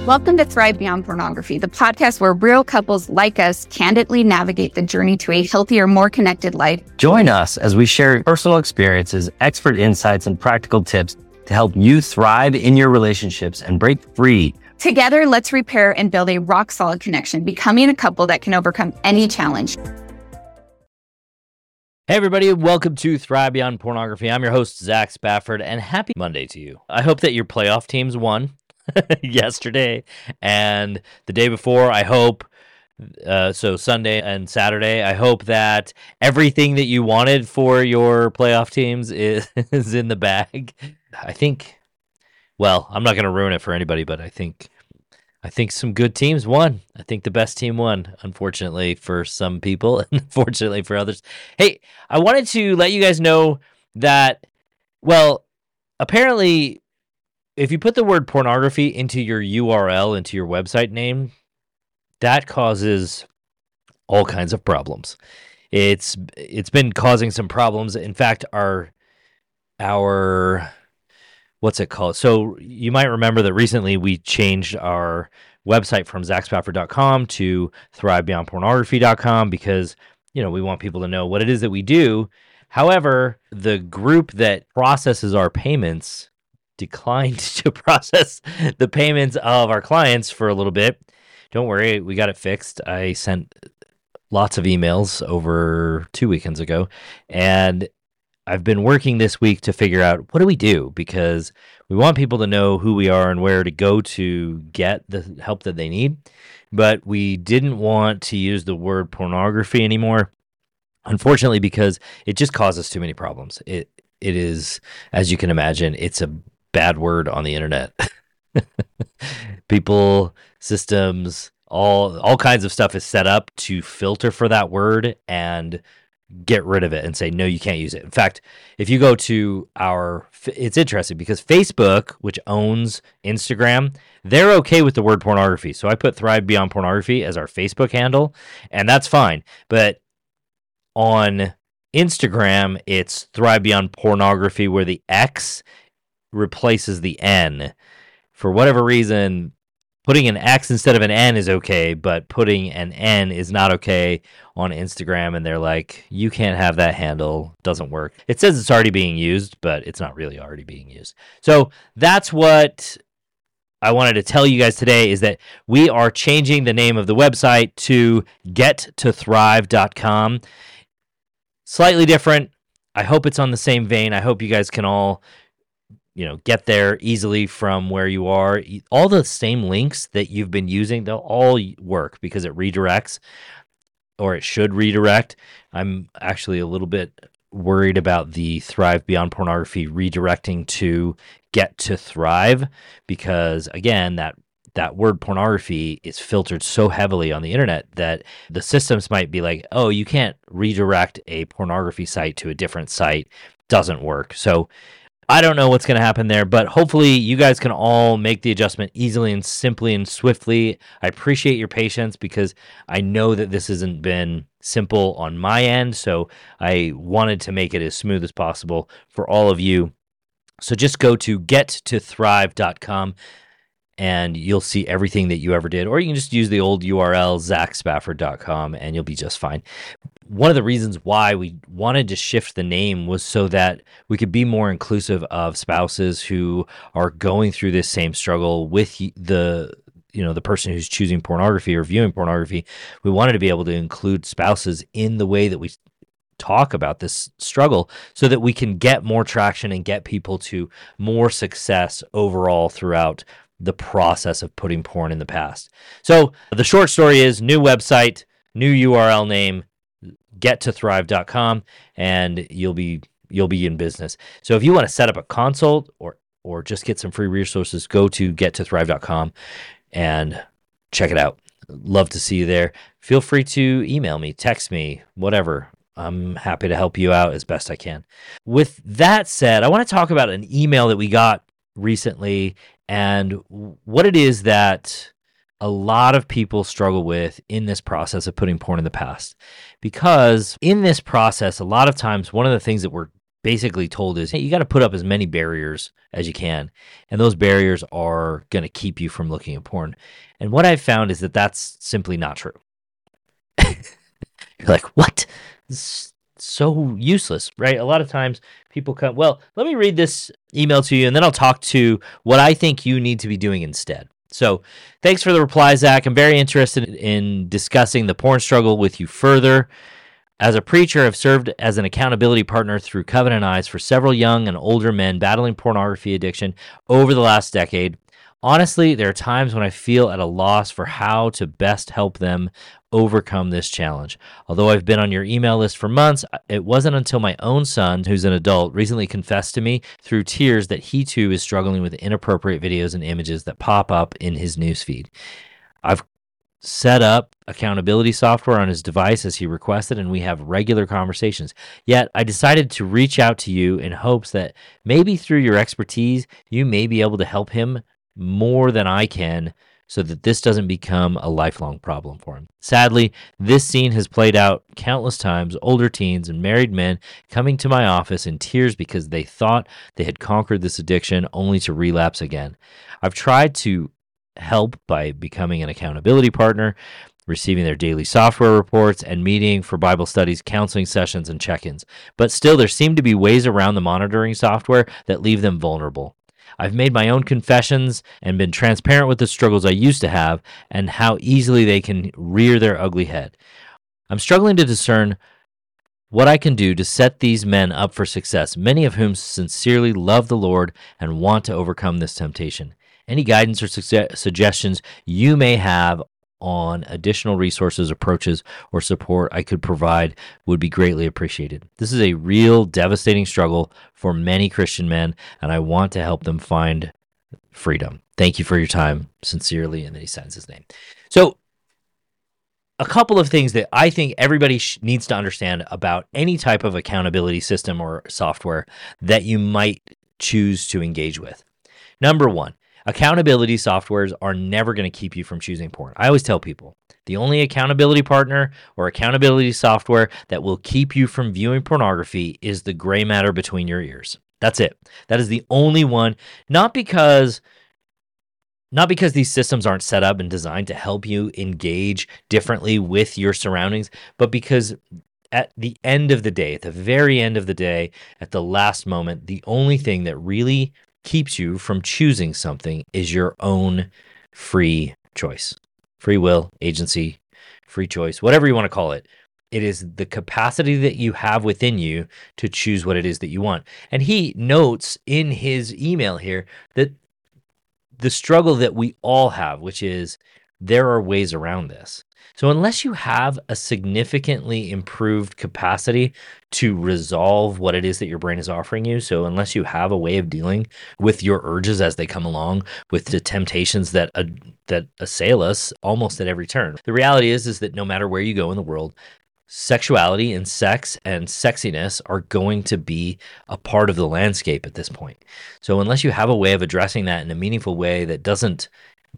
Welcome to Thrive Beyond Pornography, the podcast where real couples like us candidly navigate the journey to a healthier, more connected life. Join us as we share personal experiences, expert insights, and practical tips to help you thrive in your relationships and break free. Together, let's repair and build a rock-solid connection, becoming a couple that can overcome any challenge. Hey everybody, welcome to Thrive Beyond Pornography. I'm your host, Zach Spafford, and happy Monday to you. I hope that your playoff teams won yesterday and the day before. I hope, so Sunday and Saturday, I hope that everything that you wanted for your playoff teams is in the bag. I think, well, I'm not going to ruin it for anybody, but I think some good teams won. I think the best team won, unfortunately for some people, and fortunately for others. Hey, I wanted to let you guys know that, well, apparently, if you put the word pornography into your URL, into your website name, that causes all kinds of problems. It's been causing some problems. In fact, our what's it called? So you might remember that recently we changed our website from ZachSpafford.com to ThriveBeyondPornography.com because, you know, we want people to know what it is that we do. However, the group that processes our payments declined to process the payments of our clients for a little bit. Don't worry, we got it fixed. I sent lots of emails over 2 weekends ago, and I've been working this week to figure out what do we do, because we want people to know who we are and where to go to get the help that they need, but we didn't want to use the word pornography anymore, unfortunately, because it just causes too many problems. It is, as you can imagine, it's a bad word on the internet. People, systems, all kinds of stuff is set up to filter for that word and get rid of it and say, no, you can't use it. In fact, if you go to it's interesting because Facebook, which owns Instagram, they're okay with the word pornography. So I put Thrive Beyond Pornography as our Facebook handle, and that's fine. But on Instagram, it's Thrive Beyond Pornography, where the X replaces the N. For whatever reason, putting an X instead of an N is okay, but putting an N is not okay on Instagram, and they're like, you can't have that handle, doesn't work. It says it's already being used, but it's not really already being used. So that's what I wanted to tell you guys today, is that we are changing the name of the website to gettothrive.com. Slightly different. I hope it's on the same vein. I hope you guys can all get there easily from where you are. All the same links that you've been using, they'll all work because it redirects, or it should redirect. I'm actually a little bit worried about the Thrive Beyond Pornography redirecting to Get to Thrive, because again, that word pornography is filtered so heavily on the internet that the systems might be like, oh, you can't redirect a pornography site to a different site. Doesn't work. So I don't know what's going to happen there, but hopefully you guys can all make the adjustment easily and simply and swiftly. I appreciate your patience because I know that this hasn't been simple on my end, so I wanted to make it as smooth as possible for all of you. So just go to gettothrive.com and you'll see everything that you ever did, or you can just use the old URL, ZachSpafford.com, and you'll be just fine. One of the reasons why we wanted to shift the name was so that we could be more inclusive of spouses who are going through this same struggle with the person who's choosing pornography or viewing pornography. We wanted to be able to include spouses in the way that we talk about this struggle so that we can get more traction and get people to more success overall throughout the process of putting porn in the past. So the short story is new website, new URL name, gettothrive.com, and you'll be in business. So if you want to set up a consult or just get some free resources, go to gettothrive.com and check it out. Love to see you there. Feel free to email me, text me, whatever. I'm happy to help you out as best I can. With that said, I want to talk about an email that we got recently and what it is that a lot of people struggle with in this process of putting porn in the past. Because in this process, a lot of times, one of the things that we're basically told is, hey, you got to put up as many barriers as you can. And those barriers are going to keep you from looking at porn. And what I've found is that that's simply not true. You're like, what? This is so useless, right? A lot of times people come, well, let me read this email to you, and then I'll talk to what I think you need to be doing instead. So thanks for the reply, Zach. I'm very interested in discussing the porn struggle with you further. As a preacher, I've served as an accountability partner through Covenant Eyes for several young and older men battling pornography addiction over the last decade. Honestly, there are times when I feel at a loss for how to best help them overcome this challenge. Although I've been on your email list for months, it wasn't until my own son, who's an adult, recently confessed to me through tears that he too is struggling with inappropriate videos and images that pop up in his newsfeed. I've set up accountability software on his device as he requested, and we have regular conversations. Yet I decided to reach out to you in hopes that maybe through your expertise, you may be able to help him more than I can so that this doesn't become a lifelong problem for him. Sadly, this scene has played out countless times, older teens and married men coming to my office in tears because they thought they had conquered this addiction only to relapse again. I've tried to help by becoming an accountability partner, receiving their daily software reports, and meeting for Bible studies, counseling sessions, and check-ins. But still, there seem to be ways around the monitoring software that leave them vulnerable. I've made my own confessions and been transparent with the struggles I used to have and how easily they can rear their ugly head. I'm struggling to discern what I can do to set these men up for success, many of whom sincerely love the Lord and want to overcome this temptation. Any guidance or suggestions you may have on additional resources, approaches, or support I could provide would be greatly appreciated. This is a real devastating struggle for many Christian men, and I want to help them find freedom. Thank you for your time. Sincerely, and then he signs his name. So a couple of things that I think everybody needs to understand about any type of accountability system or software that you might choose to engage with. Number one, accountability softwares are never going to keep you from choosing porn. I always tell people, the only accountability partner or accountability software that will keep you from viewing pornography is the gray matter between your ears. That's it. That is the only one, not because these systems aren't set up and designed to help you engage differently with your surroundings, but because at the end of the day, at the very end of the day, at the last moment, the only thing that really keeps you from choosing something is your own free choice. Free will, agency, free choice, whatever you want to call it. It is the capacity that you have within you to choose what it is that you want. And he notes in his email here that the struggle that we all have, which is there are ways around this. So unless you have a significantly improved capacity to resolve what it is that your brain is offering you, so unless you have a way of dealing with your urges as they come along, with the temptations that assail us almost at every turn, the reality is that no matter where you go in the world, sexuality and sex and sexiness are going to be a part of the landscape at this point. So unless you have a way of addressing that in a meaningful way that doesn't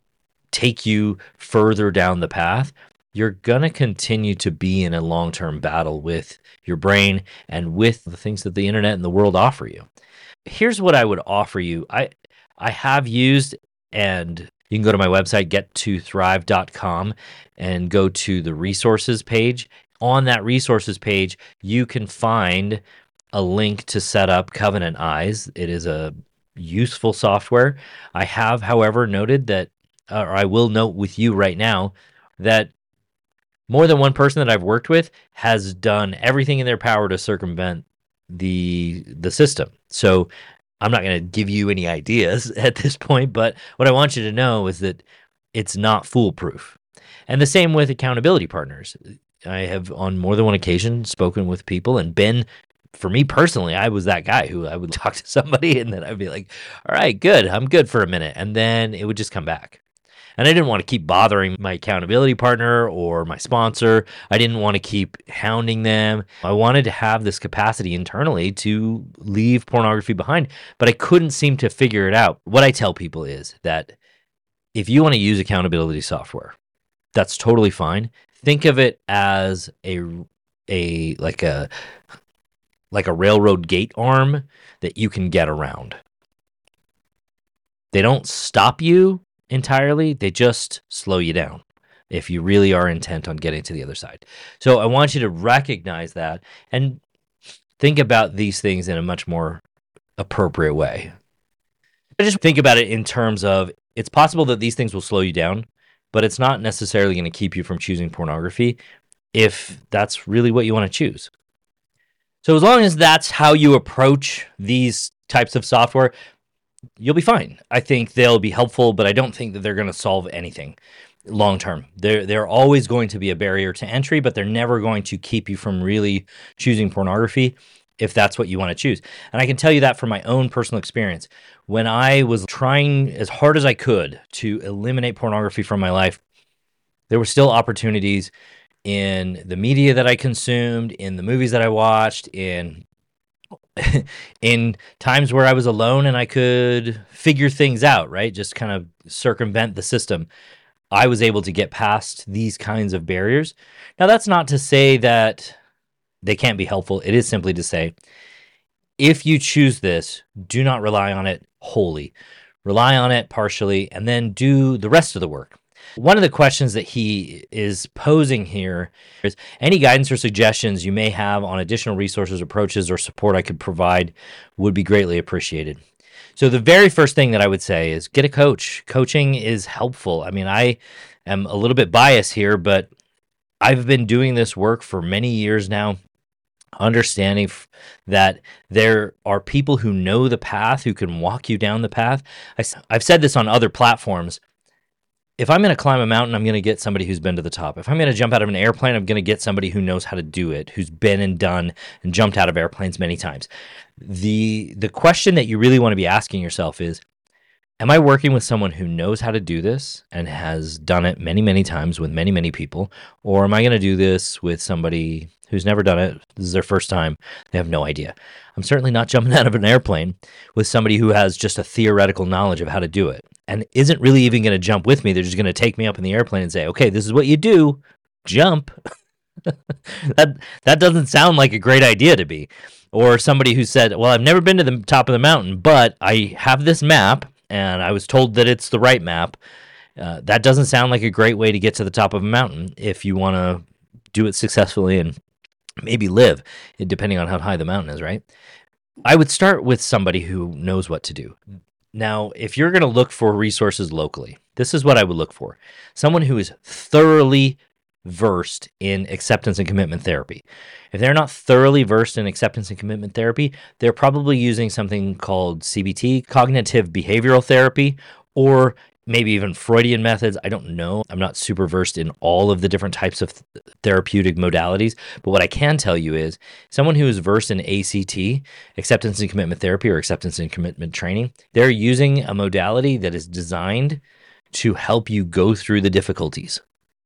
take you further down the path, you're going to continue to be in a long-term battle with your brain and with the things that the internet and the world offer you. Here's what I would offer you. I have used, and you can go to my website, gettothrive.com, and go to the resources page. On that resources page, you can find a link to set up Covenant Eyes. It is a useful software. I have, however, noted that, or I will note with you right now, that more than one person that I've worked with has done everything in their power to circumvent the system. So I'm not going to give you any ideas at this point, but what I want you to know is that it's not foolproof. And the same with accountability partners. I have on more than one occasion spoken with people and been, for me personally, I was that guy who I would talk to somebody and then I'd be like, all right, good, I'm good for a minute. And then it would just come back. And I didn't want to keep bothering my accountability partner or my sponsor. I didn't want to keep hounding them. I wanted to have this capacity internally to leave pornography behind, but I couldn't seem to figure it out. What I tell people is that if you want to use accountability software, that's totally fine. Think of it as a like a railroad gate arm that you can get around. They don't stop you entirely, they just slow you down if you really are intent on getting to the other side. So I want you to recognize that and think about these things in a much more appropriate way. I just think about it in terms of it's possible that these things will slow you down, but it's not necessarily going to keep you from choosing pornography if that's really what you want to choose. So as long as that's how you approach these types of software, you'll be fine. I think they'll be helpful, but I don't think that they're going to solve anything long term. They're always going to be a barrier to entry, but they're never going to keep you from really choosing pornography if that's what you want to choose. And I can tell you that from my own personal experience. When I was trying as hard as I could to eliminate pornography from my life, there were still opportunities in the media that I consumed, in the movies that I watched, in times where I was alone and I could figure things out, right? Just kind of circumvent the system. I was able to get past these kinds of barriers. Now, that's not to say that they can't be helpful. It is simply to say, if you choose this, do not rely on it wholly. Rely on it partially, and then do the rest of the work. One of the questions that he is posing here is any guidance or suggestions you may have on additional resources, approaches, or support I could provide would be greatly appreciated. So the very first thing that I would say is get a coach. Coaching is helpful. I mean, I am a little bit biased here, but I've been doing this work for many years now, understanding that there are people who know the path, who can walk you down the path. I've said this on other platforms. If I'm going to climb a mountain, I'm going to get somebody who's been to the top. If I'm going to jump out of an airplane, I'm going to get somebody who knows how to do it, who's been and done and jumped out of airplanes many times. The question that you really want to be asking yourself is, am I working with someone who knows how to do this and has done it many, many times with many, many people? Or am I going to do this with somebody who's never done it? This is their first time. They have no idea. I'm certainly not jumping out of an airplane with somebody who has just a theoretical knowledge of how to do it and isn't really even going to jump with me. They're just going to take me up in the airplane and say, okay, this is what you do. Jump. That doesn't sound like a great idea to me. Or somebody who said, well, I've never been to the top of the mountain, but I have this map and I was told that it's the right map. That doesn't sound like a great way to get to the top of a mountain if you want to do it successfully and maybe live, depending on how high the mountain is, right? I would start with somebody who knows what to do. Now, if you're going to look for resources locally, this is what I would look for. Someone who is thoroughly versed in acceptance and commitment therapy. If they're not thoroughly versed in acceptance and commitment therapy, they're probably using something called CBT, cognitive behavioral therapy, or maybe even Freudian methods. I don't know. I'm not super versed in all of the different types of therapeutic modalities. But what I can tell you is someone who is versed in ACT, acceptance and commitment therapy, or acceptance and commitment training, they're using a modality that is designed to help you go through the difficulties.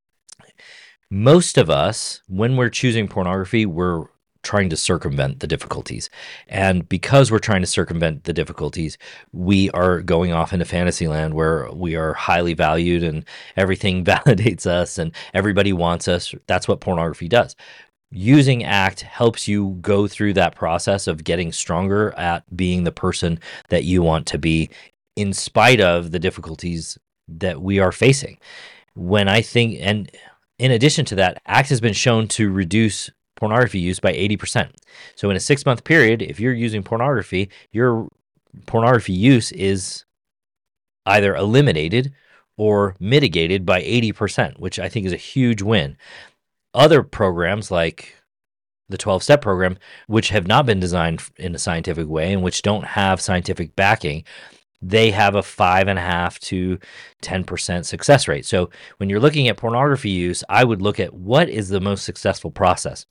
Most of us, when we're choosing pornography, we're trying to circumvent the difficulties. And because we're trying to circumvent the difficulties, we are going off into fantasy land where we are highly valued and everything validates us and everybody wants us. That's what pornography does. Using ACT helps you go through that process of getting stronger at being the person that you want to be in spite of the difficulties that we are facing. When I think, and in addition to that, ACT has been shown to reduce pornography use by 80%. So in a 6-month period, if you're using pornography, your pornography use is either eliminated or mitigated by 80%, which I think is a huge win. Other programs like the 12-step program, which have not been designed in a scientific way and which don't have scientific backing, they have a 5.5 to 10% success rate. So when you're looking at pornography use, I would look at what is the most successful process.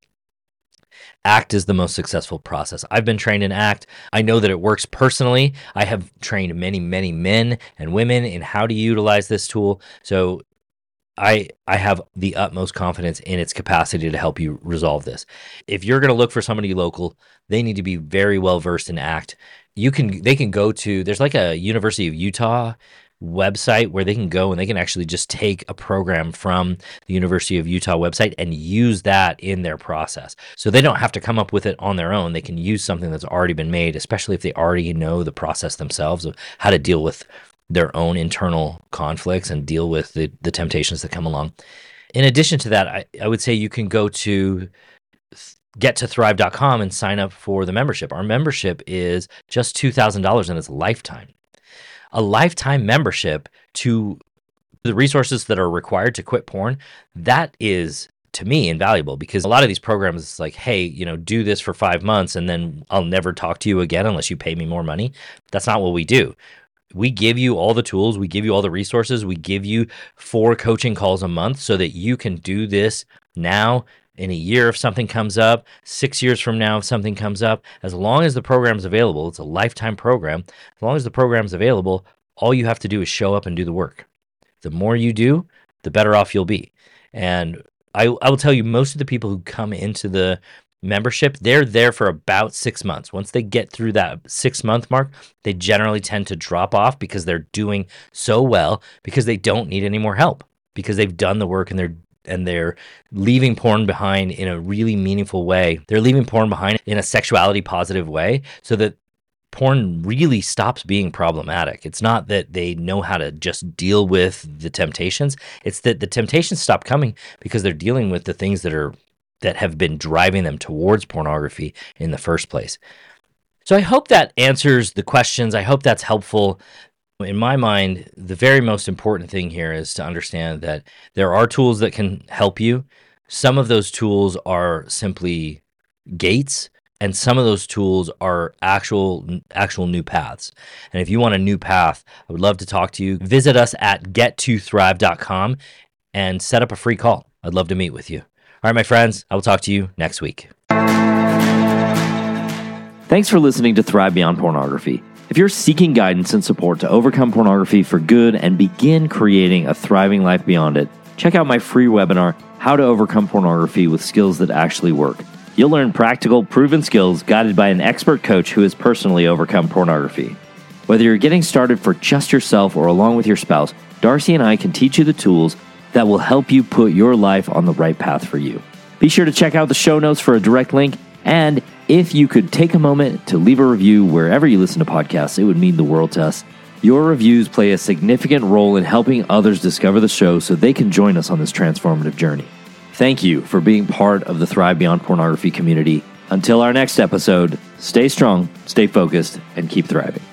ACT is the most successful process. I've been trained in ACT. I know that it works personally. I have trained many, many men and women in how to utilize this tool. So I have the utmost confidence in its capacity to help you resolve this. If you're going to look for somebody local, they need to be very well versed in ACT. They can go to, there's like a University of Utah website where they can go and they can actually just take a program from the University of Utah website and use that in their process. So they don't have to come up with it on their own. They can use something that's already been made, especially if they already know the process themselves of how to deal with their own internal conflicts and deal with the temptations that come along. In addition to that, I would say you can go to gettothrive.com and sign up for the membership. Our membership is just $2,000 and it's lifetime. A lifetime membership to the resources that are required to quit porn, that is, to me, invaluable, because a lot of these programs, it's like, hey, do this for 5 months and then I'll never talk to you again unless you pay me more money. That's not what we do. We give you all the tools. We give you all the resources. We give you 4 coaching calls a month so that you can do this now, in a year if something comes up, 6 years from now if something comes up. As long as the program's available, it's a lifetime program. As long as the program's available, all you have to do is show up and do the work. The more you do, the better off you'll be. And I will tell you, most of the people who come into the membership, they're there for about 6 months. Once they get through that 6-month mark, they generally tend to drop off because they're doing so well, because they don't need any more help, because they've done the work and they're leaving porn behind in a really meaningful way. They're leaving porn behind in a sexuality positive way so that porn really stops being problematic. It's not that they know how to just deal with the temptations. It's that the temptations stop coming because they're dealing with the things that have been driving them towards pornography in the first place. So I hope that answers the questions. I hope that's helpful. In my mind, the very most important thing here is to understand that there are tools that can help you. Some of those tools are simply gates, and some of those tools are actual new paths. And if you want a new path, I would love to talk to you. Visit us at gettothrive.com and set up a free call. I'd love to meet with you. All right, my friends, I will talk to you next week. Thanks for listening to Thrive Beyond Pornography. If you're seeking guidance and support to overcome pornography for good and begin creating a thriving life beyond it, check out my free webinar, How to Overcome Pornography with Skills That Actually Work. You'll learn practical, proven skills guided by an expert coach who has personally overcome pornography. Whether you're getting started for just yourself or along with your spouse, Darcy and I can teach you the tools that will help you put your life on the right path for you. Be sure to check out the show notes for a direct link, and if you could take a moment to leave a review wherever you listen to podcasts, it would mean the world to us. Your reviews play a significant role in helping others discover the show so they can join us on this transformative journey. Thank you for being part of the Thrive Beyond Pornography community. Until our next episode, stay strong, stay focused, and keep thriving.